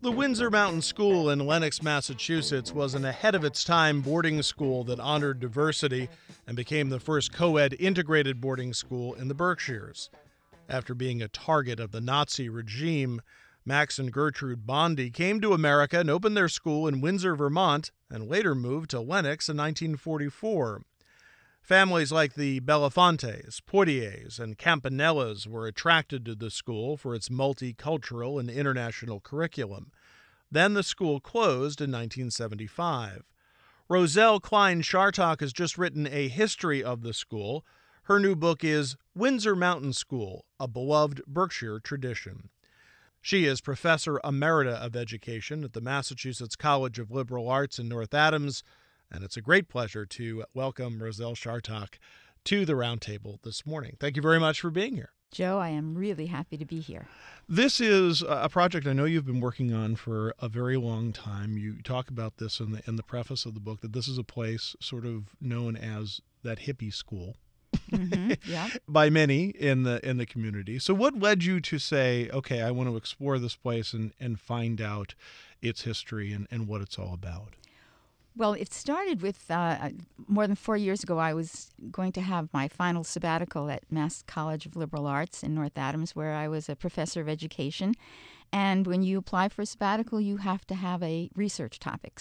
The Windsor Mountain School in Lenox, Massachusetts was an ahead-of-its-time boarding school that honored diversity and became the first co-ed integrated boarding school in the Berkshires. After being a target of the Nazi regime, Max and Gertrude Bondy came to America and opened their school in Windsor, Vermont, and later moved to Lenox in 1944. Families like the Belafontes, Poitiers, and Campanellas were attracted to the school for its multicultural and international curriculum. Then the school closed in 1975. Roselle Klein Chartock has just written a history of the school. Her new book is Windsor Mountain School, A Beloved Berkshire Tradition. She is Professor Emerita of Education at the Massachusetts College of Liberal Arts in North Adams, and it's a great pleasure to welcome Roselle Chartock to the Roundtable this morning. Thank you very much for being here. Joe, I am really happy to be here. This is a project I know you've been working on for a very long time. You talk about this in the preface of the book, that this is a place sort of known as that hippie school. Yeah. By many in the community. So what led you to say, okay, I want to explore this place and find out its history and what it's all about? Well, it started with more than 4 years ago. I was going to have my final sabbatical at Mass College of Liberal Arts in North Adams, where I was a professor of education. And when you apply for a sabbatical, you have to have a research topic.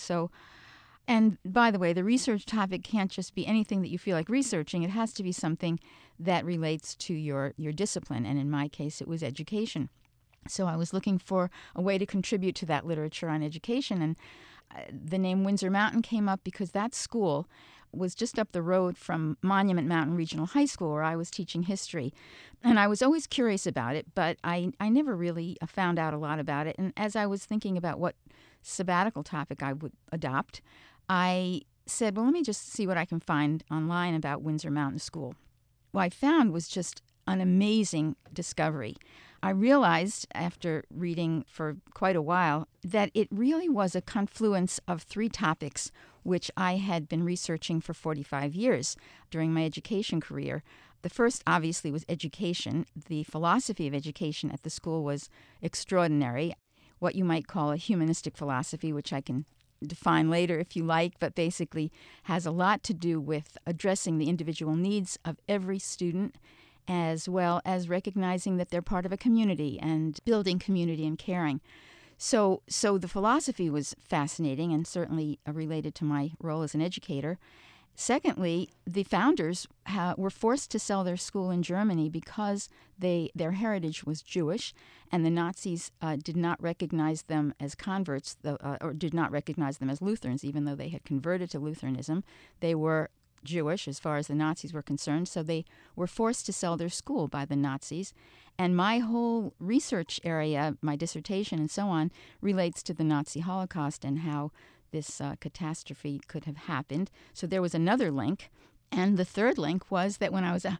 And by the way, the research topic can't just be anything that you feel like researching. It has to be something that relates to your discipline. And in my case, it was education. So I was looking for a way to contribute to that literature on education. And the name Windsor Mountain came up because that school was just up the road from Monument Mountain Regional High School, where I was teaching history. And I was always curious about it, but I never really found out a lot about it. And as I was thinking about what sabbatical topic I would adopt, I said, well, let me just see what I can find online about Windsor Mountain School. What I found was just an amazing discovery. I realized after reading for quite a while that it really was a confluence of three topics which I had been researching for 45 years during my education career. The first, obviously, was education. The philosophy of education at the school was extraordinary, what you might call a humanistic philosophy, which I can define later if you like, but basically has a lot to do with addressing the individual needs of every student, as well as recognizing that they're part of a community and building community and caring. So the philosophy was fascinating and certainly related to my role as an educator. Secondly, the founders were forced to sell their school in Germany because their heritage was Jewish, and the Nazis did not recognize them as converts, or did not recognize them as Lutherans, even though they had converted to Lutheranism. They were Jewish as far as the Nazis were concerned, so they were forced to sell their school by the Nazis. And my whole research area, my dissertation and so on, relates to the Nazi Holocaust and how this catastrophe could have happened. So there was another link. And the third link was that when I was a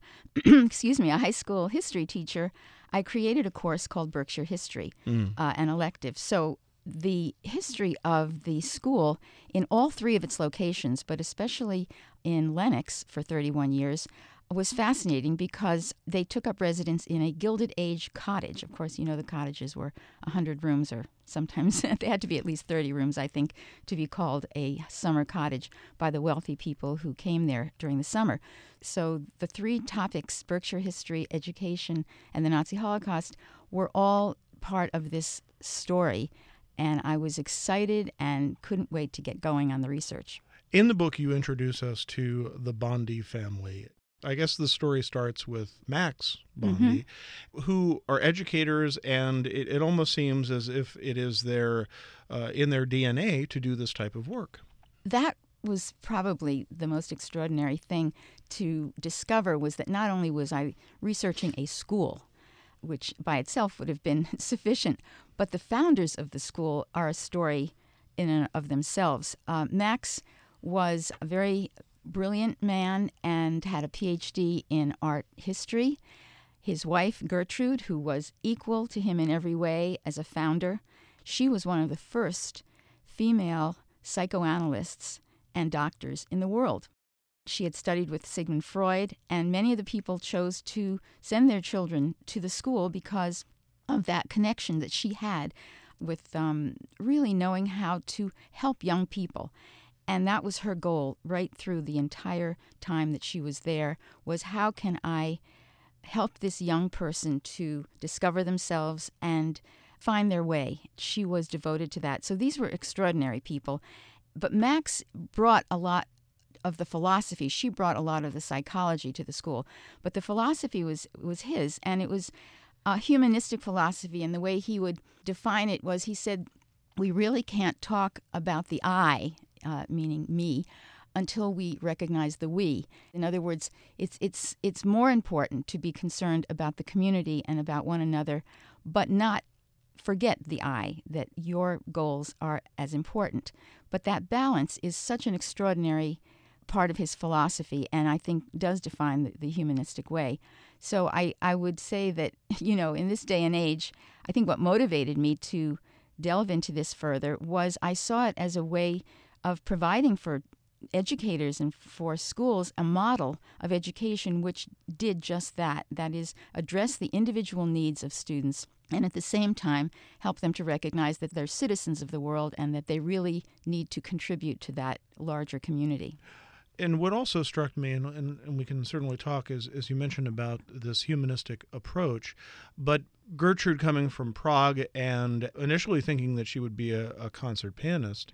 high school history teacher, I created a course called Berkshire History, an elective. So the history of the school in all three of its locations, but especially in Lenox for 31 years, was fascinating because they took up residence in a Gilded Age cottage. Of course, you know the cottages were 100 rooms, or sometimes they had to be at least 30 rooms, I think, to be called a summer cottage by the wealthy people who came there during the summer. So the three topics, Berkshire history, education, and the Nazi Holocaust, were all part of this story. And I was excited and couldn't wait to get going on the research. In the book, you introduce us to the Bondy family. I guess the story starts with Max Bondy, who are educators, and it almost seems as if it is in their DNA to do this type of work. That was probably the most extraordinary thing to discover, was that not only was I researching a school, which by itself would have been sufficient, but the founders of the school are a story in and of themselves. Max was a very brilliant man and had a PhD in art history. His wife, Gertrude, who was equal to him in every way as a founder, she was one of the first female psychoanalysts and doctors in the world. She had studied with Sigmund Freud, and many of the people chose to send their children to the school because of that connection that she had really knowing how to help young people. And that was her goal right through the entire time that she was there, was how can I help this young person to discover themselves and find their way. She was devoted to that. So these were extraordinary people. But Max brought a lot of the philosophy. She brought a lot of the psychology to the school. But the philosophy was his, and it was a humanistic philosophy. And the way he would define it was, he said, we really can't talk about the I, meaning me, until we recognize the we. In other words, it's more important to be concerned about the community and about one another, but not forget the I, that your goals are as important. But that balance is such an extraordinary part of his philosophy, and I think does define the humanistic way. So I would say that, in this day and age, I think what motivated me to delve into this further was I saw it as a way of providing for educators and for schools a model of education which did just that is, address the individual needs of students and at the same time help them to recognize that they're citizens of the world and that they really need to contribute to that larger community. And what also struck me, and we can certainly talk, as you mentioned, about this humanistic approach, but Gertrude coming from Prague and initially thinking that she would be a concert pianist,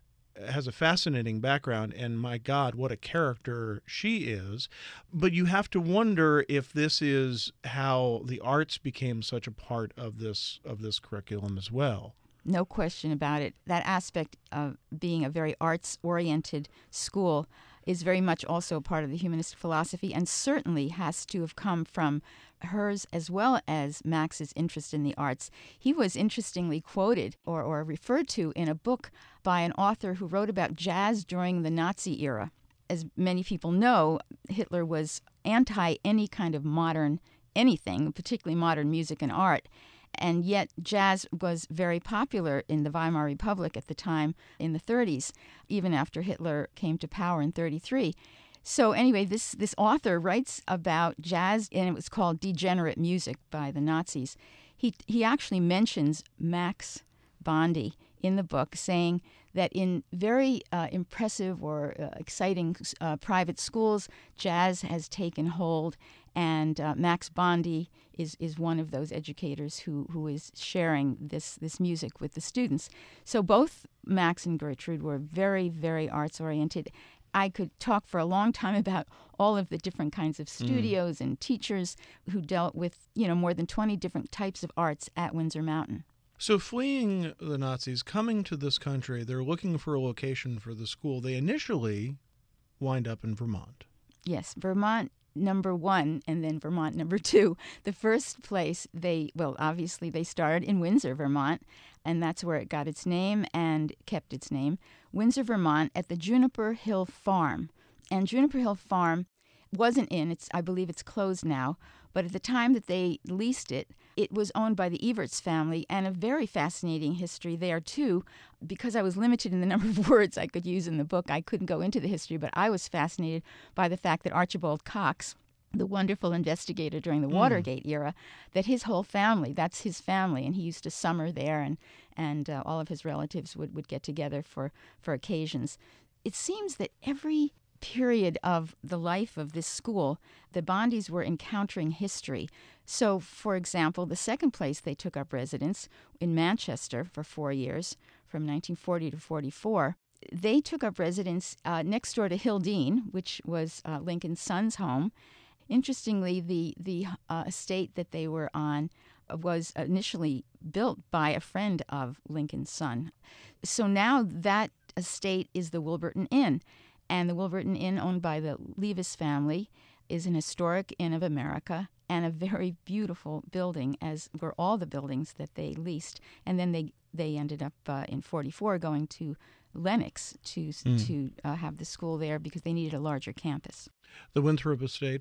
has a fascinating background, and my God, what a character she is. But you have to wonder if this is how the arts became such a part of this curriculum as well. No question about it. That aspect of being a very arts-oriented school is very much also a part of the humanistic philosophy, and certainly has to have come from hers as well as Max's interest in the arts. He was interestingly quoted or referred to in a book by an author who wrote about jazz during the Nazi era. As many people know, Hitler was anti any kind of modern anything, particularly modern music and art. And yet jazz was very popular in the Weimar Republic at the time in the 30s, even after Hitler came to power in 1933. So anyway, this author writes about jazz, and it was called Degenerate Music by the Nazis. He actually mentions Max Bondy in the book, saying that in very impressive or exciting private schools, jazz has taken hold, and Max Bondy is one of those educators who is sharing this music with the students. So both Max and Gertrude were very, very arts-oriented. I could talk for a long time about all of the different kinds of studios and teachers who dealt with, more than 20 different types of arts at Windsor Mountain. So fleeing the Nazis, coming to this country, they're looking for a location for the school. They initially wind up in Vermont. Yes, Vermont number one and then Vermont number two. The first place obviously they started in Windsor, Vermont, and that's where it got its name and kept its name. Windsor, Vermont, at the Juniper Hill Farm. And Juniper Hill Farm wasn't I believe it's closed now, but at the time that they leased it, it was owned by the Everts family, and a very fascinating history there, too. Because I was limited in the number of words I could use in the book, I couldn't go into the history, but I was fascinated by the fact that Archibald Cox, the wonderful investigator during the Watergate era, that his whole family, that's his family, and he used to summer there, and all of his relatives would get together for occasions. It seems that every period of the life of this school, the Bondys were encountering history. So, for example, the second place they took up residence in Manchester for 4 years, from 1940 to 44, they took up residence next door to Hildene, which was Lincoln's son's home. Interestingly, the estate that they were on was initially built by a friend of Lincoln's son. So now that estate is the Wilburton Inn. And the Wilburton Inn, owned by the Levis family, is an historic inn of America and a very beautiful building, as were all the buildings that they leased. And then they ended up in 44 going to Lenox to have the school there because they needed a larger campus. The Winthrop Estate,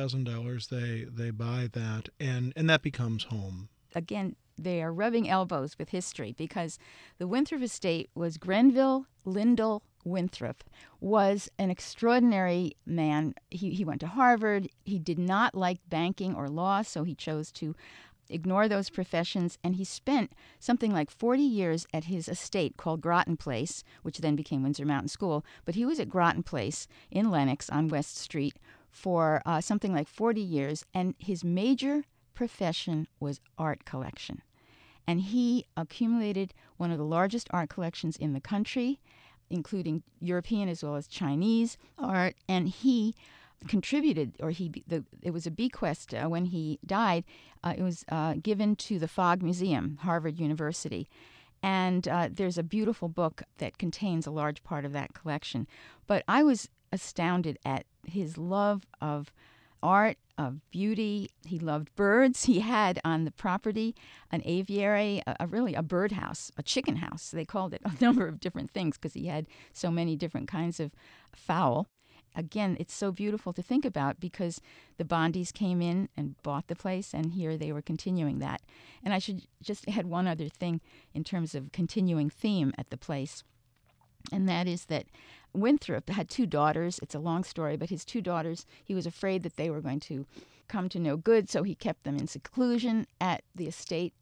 $50,000, they buy that, and that becomes home. Again, they are rubbing elbows with history because the Winthrop Estate was Grenville Lyndall Winthrop, was an extraordinary man. He went to Harvard. He did not like banking or law, so he chose to ignore those professions, and he spent something like 40 years at his estate called Groton Place, which then became Windsor Mountain School. But he was at Groton Place in Lenox on West Street for something like 40 years, and his major profession was art collection. And he accumulated one of the largest art collections in the country, including European as well as Chinese art, and he contributed, it was a bequest when he died. It was given to the Fogg Museum, Harvard University. And there's a beautiful book that contains a large part of that collection. But I was astounded at his love of art, of beauty. He loved birds. He had on the property an aviary, really a birdhouse, a chicken house. They called it a number of different things because he had so many different kinds of fowl. Again, it's so beautiful to think about because the Bondys came in and bought the place, and here they were continuing that. And I should just add one other thing in terms of continuing theme at the place, and that is that Winthrop had two daughters. It's a long story, but his two daughters, he was afraid that they were going to come to no good, so he kept them in seclusion at the estate.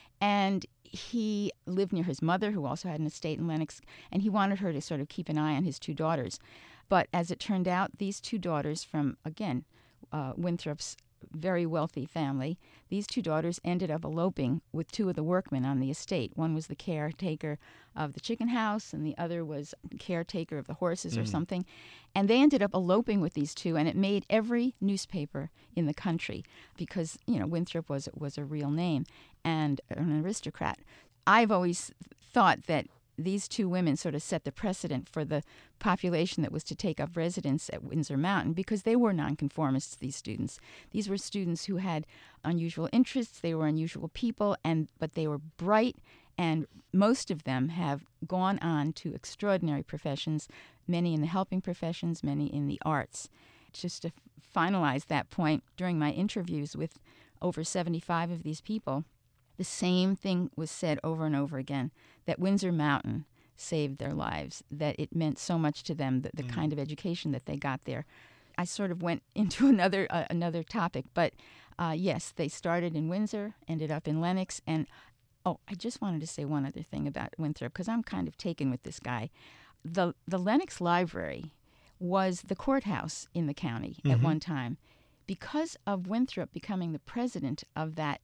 And he lived near his mother, who also had an estate in Lenox, and he wanted her to sort of keep an eye on his two daughters. But as it turned out, these two daughters from, again, Winthrop's very wealthy family, these two daughters ended up eloping with two of the workmen on the estate. One was the caretaker of the chicken house, and the other was caretaker of the horses or something. And they ended up eloping with these two, and it made every newspaper in the country because, Winthrop was a real name and an aristocrat. I've always thought that these two women sort of set the precedent for the population that was to take up residence at Windsor Mountain because they were nonconformists, these students. These were students who had unusual interests, they were unusual people, but they were bright, and most of them have gone on to extraordinary professions, many in the helping professions, many in the arts. Just to finalize that point, during my interviews with over 75 of these people, the same thing was said over and over again, that Windsor Mountain saved their lives, that it meant so much to them, the kind of education that they got there. I sort of went into another topic, but yes, they started in Windsor, ended up in Lenox, and I just wanted to say one other thing about Winthrop, because I'm kind of taken with this guy. The Lenox Library was the courthouse in the county at one time. Because of Winthrop becoming the president of that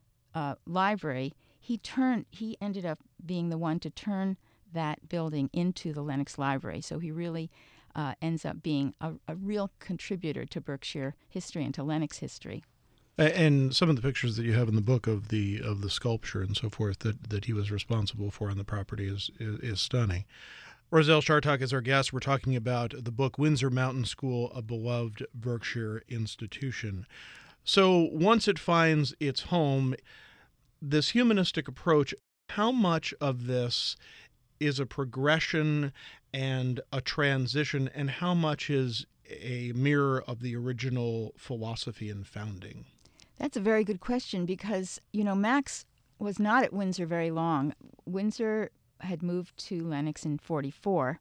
library, he ended up being the one to turn that building into the Lenox Library. So he really ends up being a real contributor to Berkshire history and to Lenox history. And some of the pictures that you have in the book of the sculpture and so forth that he was responsible for on the property is stunning. Roselle Chartock is our guest. We're talking about the book Windsor Mountain School, A Beloved Berkshire Institution. So once it finds its home, this humanistic approach, how much of this is a progression and a transition, and how much is a mirror of the original philosophy and founding? That's a very good question because, Max was not at Windsor very long. Windsor had moved to Lenox in 1944.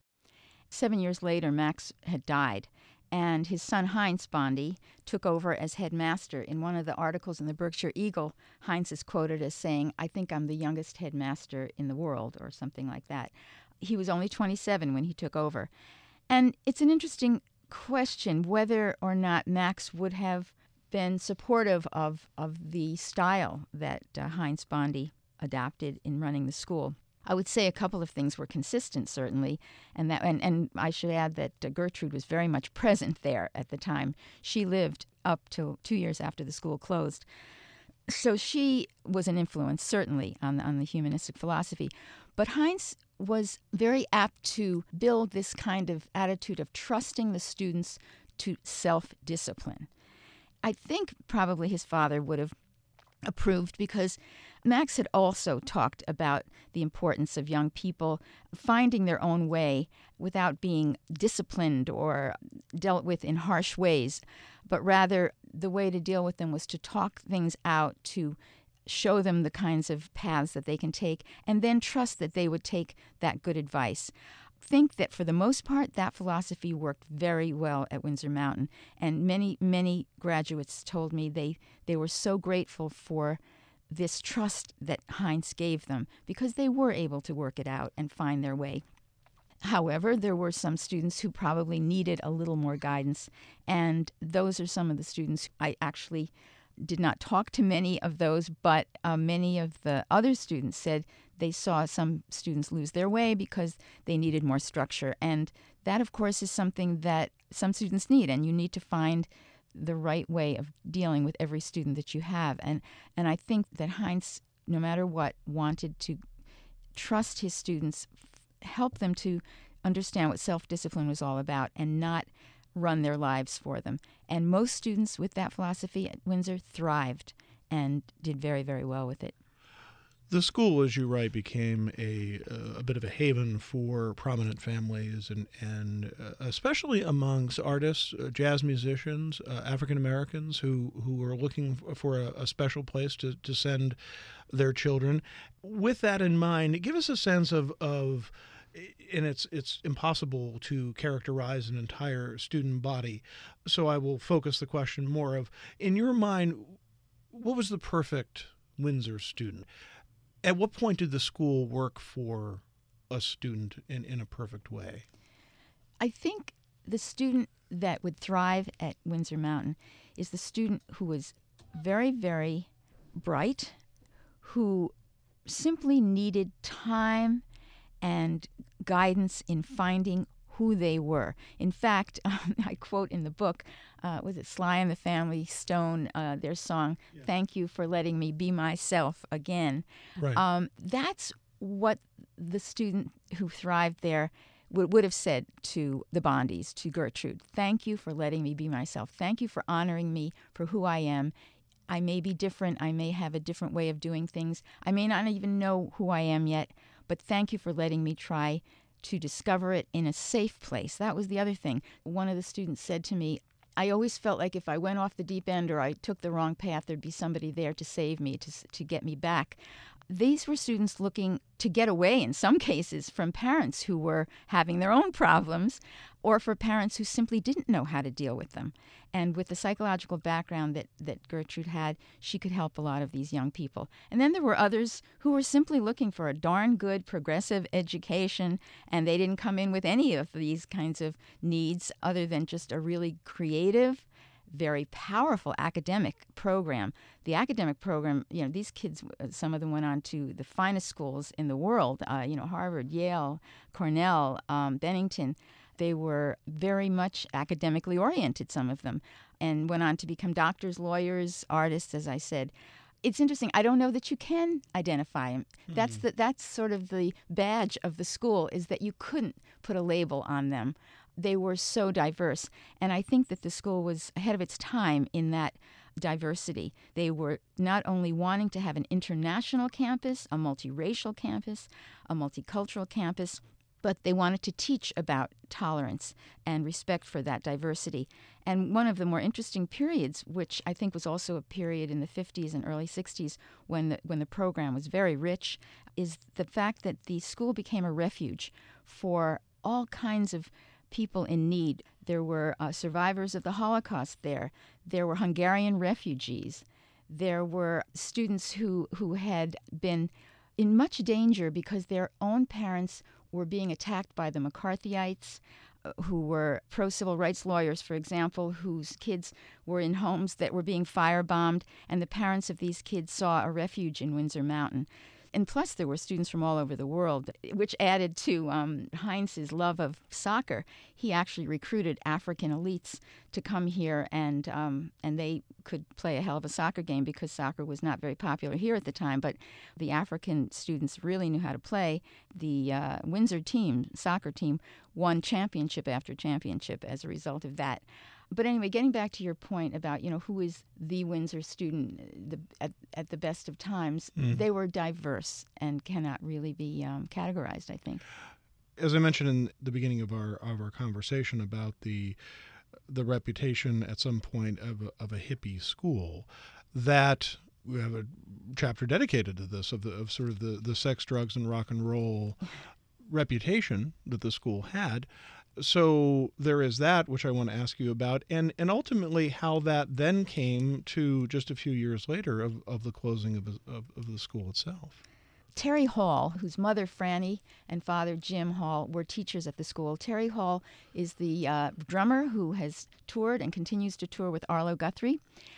7 years later, Max had died, and his son Heinz Bondy took over as headmaster. In one of the articles in the Berkshire Eagle, Heinz is quoted as saying, "I think I'm the youngest headmaster in the world," or something like that. He was only 27 when he took over. And it's an interesting question whether or not Max would have been supportive of the style that Heinz Bondy adopted in running the school. I would say a couple of things were consistent, certainly, and I should add that Gertrude was very much present there at the time. She lived up till 2 years after the school closed. So she was an influence, certainly, on the humanistic philosophy. But Heinz was very apt to build this kind of attitude of trusting the students to self-discipline. I think probably his father would have approved because Max had also talked about the importance of young people finding their own way without being disciplined or dealt with in harsh ways, but rather the way to deal with them was to talk things out, to show them the kinds of paths that they can take, and then trust that they would take that good advice. Think that for the most part, that philosophy worked very well at Windsor Mountain, and many graduates told me they were so grateful for this trust that Heinz gave them because they were able to work it out and find their way. However, there were some students who probably needed a little more guidance, and those are some of the students. I actually did not talk to many of those, but many of the other students said they saw some students lose their way because they needed more structure. And that, of course, is something that some students need, and you need to find the right way of dealing with every student that you have. And I think that Heinz, no matter what, wanted to trust his students, help them to understand what self-discipline was all about and not run their lives for them. And most students with that philosophy at Windsor thrived and did very, very well with it. The school, as you write, became a bit of a haven for prominent families and especially amongst artists, jazz musicians, African Americans who were looking for a special place to send their children. With that in mind, give us a sense of and it's impossible to characterize an entire student body, so I will focus the question more of, in your mind, what was the perfect Windsor student? At what point did the school work for a student in a perfect way? I think the student that would thrive at Windsor Mountain is the student who was very, very bright, who simply needed time and guidance in finding who they were. In fact, I quote in the book, was it Sly and the Family Stone, their song, yeah. "Thank you for letting me be myself again." Right. That's what the student who thrived there would have said to the Bondys, to Gertrude. "Thank you for letting me be myself. Thank you for honoring me for who I am. I may be different. I may have a different way of doing things. I may not even know who I am yet, but thank you for letting me try to discover it in a safe place." That was the other thing. One of the students said to me, "I always felt like if I went off the deep end or I took the wrong path, there'd be somebody there to save me, to get me back." These were students looking to get away, in some cases, from parents who were having their own problems, or for parents who simply didn't know how to deal with them. And with the psychological background that Gertrude had, she could help a lot of these young people. And then there were others who were simply looking for a darn good progressive education, and they didn't come in with any of these kinds of needs other than just a really creative, very powerful academic program. The academic program, these kids, some of them went on to the finest schools in the world, Harvard, Yale, Cornell, Bennington. They were very much academically oriented, some of them, and went on to become doctors, lawyers, artists, as I said. It's interesting. I don't know that you can identify them. That's sort of the badge of the school, is that you couldn't put a label on them. They were so diverse. And I think that the school was ahead of its time in that diversity. They were not only wanting to have an international campus, a multiracial campus, a multicultural campus, but they wanted to teach about tolerance and respect for that diversity. And one of the more interesting periods, which I think was also a period in the 50s and early 60s when the program was very rich, is the fact that the school became a refuge for all kinds of people in need. There were survivors of the Holocaust there. There were Hungarian refugees. There were students who had been in much danger because their own parents were being attacked by the McCarthyites, who were pro-civil rights lawyers, for example, whose kids were in homes that were being firebombed, and the parents of these kids saw a refuge in Windsor Mountain. And plus, there were students from all over the world, which added to Heinz's love of soccer. He actually recruited African elites to come here, and they could play a hell of a soccer game because soccer was not very popular here at the time. But the African students really knew how to play. The Windsor soccer team, won championship after championship as a result of that. But anyway, getting back to your point about, who is the Windsor student at the best of times, they were diverse and cannot really be categorized, I think. As I mentioned in the beginning of our conversation about the reputation at some point of a hippie school, that we have a chapter dedicated to this, of sort of the sex, drugs, and rock and roll reputation that the school had. So there is that, which I want to ask you about, and ultimately how that then came to just a few years later of the closing of the school itself. Terry Hall, whose mother Franny and father Jim Hall were teachers at the school. Terry Hall is the drummer who has toured and continues to tour with Arlo Guthrie.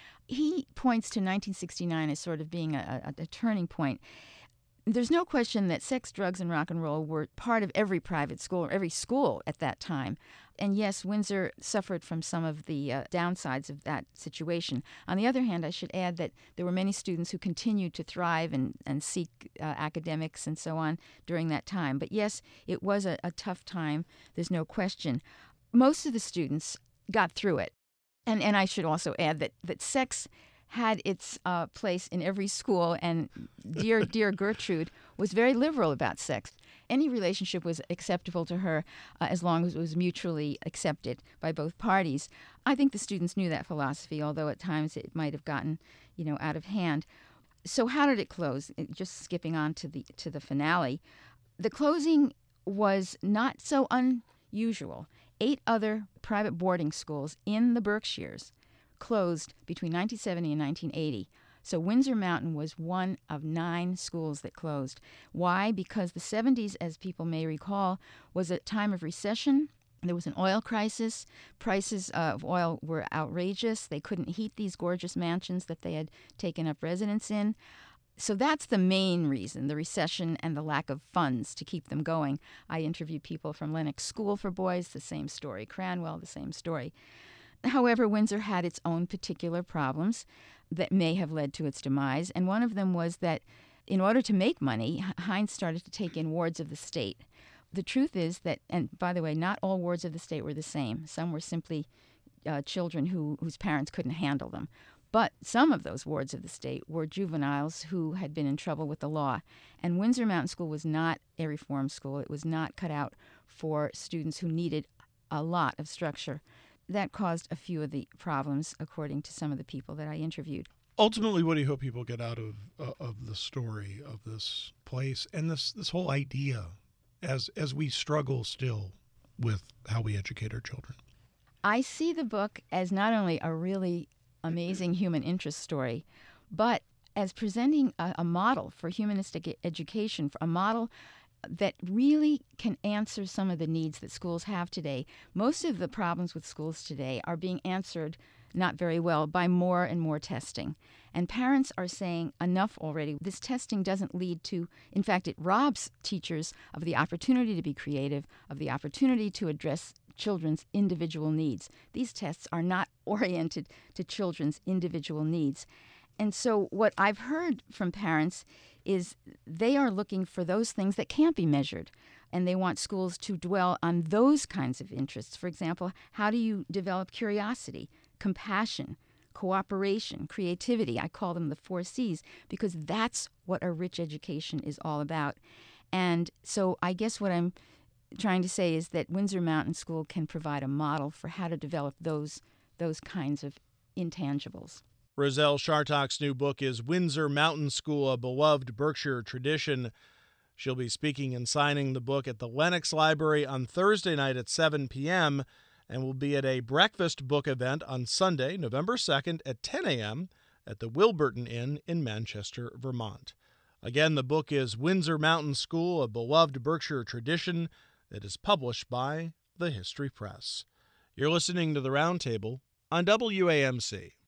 He points to 1969 as sort of being a turning point. There's no question that sex, drugs, and rock and roll were part of every private school or every school at that time. And yes, Windsor suffered from some of the downsides of that situation. On the other hand, I should add that there were many students who continued to thrive and seek academics and so on during that time. But yes, it was a tough time. There's no question. Most of the students got through it. And I should also add that sex had its place in every school, and dear Gertrude was very liberal about sex. Any relationship was acceptable to her as long as it was mutually accepted by both parties. I think the students knew that philosophy, although at times it might have gotten, out of hand. So how did it close? Just skipping on to the finale. The closing was not so unusual. 8 other private boarding schools in the Berkshires closed between 1970 and 1980. So Windsor Mountain was one of 9 schools that closed. Why? Because the 70s, as people may recall, was a time of recession. There was an oil crisis. Prices of oil were outrageous. They couldn't heat these gorgeous mansions that they had taken up residence in. So that's the main reason, the recession and the lack of funds to keep them going. I interviewed people from Lenox School for Boys, the same story. Cranwell, the same story. However, Windsor had its own particular problems that may have led to its demise, and one of them was that in order to make money, Heinz started to take in wards of the state. The truth is that, and by the way, not all wards of the state were the same. Some were simply children whose parents couldn't handle them. But some of those wards of the state were juveniles who had been in trouble with the law. And Windsor Mountain School was not a reform school. It was not cut out for students who needed a lot of structure. That caused a few of the problems, according to some of the people that I interviewed. Ultimately, what do you hope people get out of the story of this place and this whole idea as we struggle still with how we educate our children? I see the book as not only a really amazing human interest story, but as presenting a model for humanistic education, a model that really can answer some of the needs that schools have today. Most of the problems with schools today are being answered not very well by more and more testing. And parents are saying enough already. This testing doesn't lead to, in fact, it robs teachers of the opportunity to be creative, of the opportunity to address children's individual needs. These tests are not oriented to children's individual needs. And so what I've heard from parents is they are looking for those things that can't be measured, and they want schools to dwell on those kinds of interests. For example, how do you develop curiosity, compassion, cooperation, creativity? I call them the 4 C's because that's what a rich education is all about. And so I guess what I'm trying to say is that Windsor Mountain School can provide a model for how to develop those kinds of intangibles. Roselle Shartock's new book is Windsor Mountain School, A Beloved Berkshire Tradition. She'll be speaking and signing the book at the Lenox Library on Thursday night at 7 p.m. and will be at a breakfast book event on Sunday, November 2nd at 10 a.m. at the Wilburton Inn in Manchester, Vermont. Again, the book is Windsor Mountain School, A Beloved Berkshire Tradition. It is published by the History Press. You're listening to The Roundtable on WAMC.